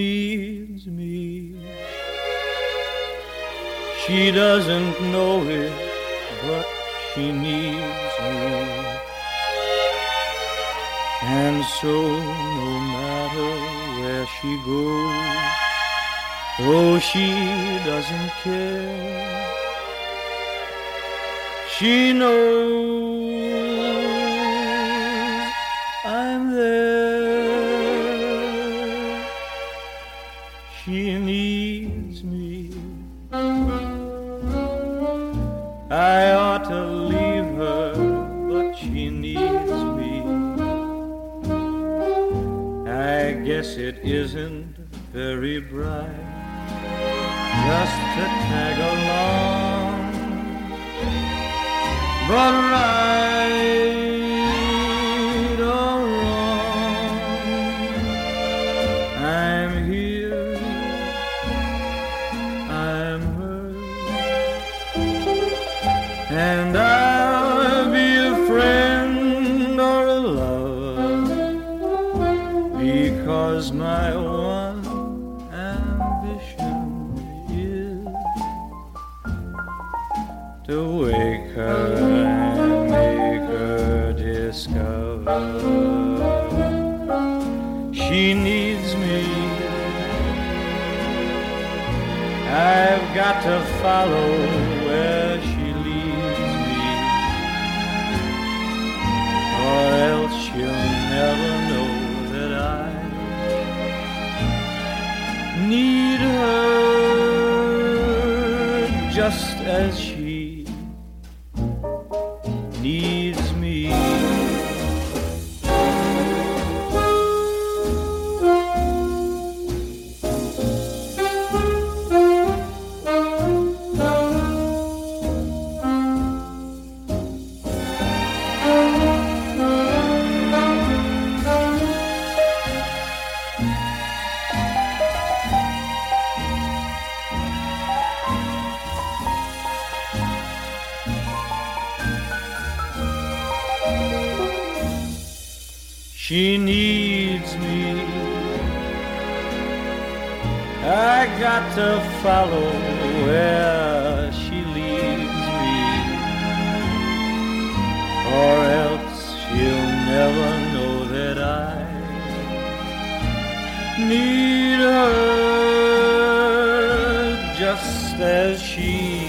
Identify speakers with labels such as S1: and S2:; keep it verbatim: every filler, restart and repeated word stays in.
S1: needs me. She doesn't know it, but she needs me. And so no matter where she goes, oh, she doesn't care. She knows I'm there. She needs me. I ought to leave her, but she needs me. I guess it isn't very bright just to tag along, but right or wrong, I'm here, I'm hers, and I'll be a friend or a lover, because my one ambition is to wake her and make her discover she needs me. I've got to follow where she leads me, or else she'll never know that I need her just as she needs me. She needs me. I got to follow where she leads me, or else she'll never know that I need her just as she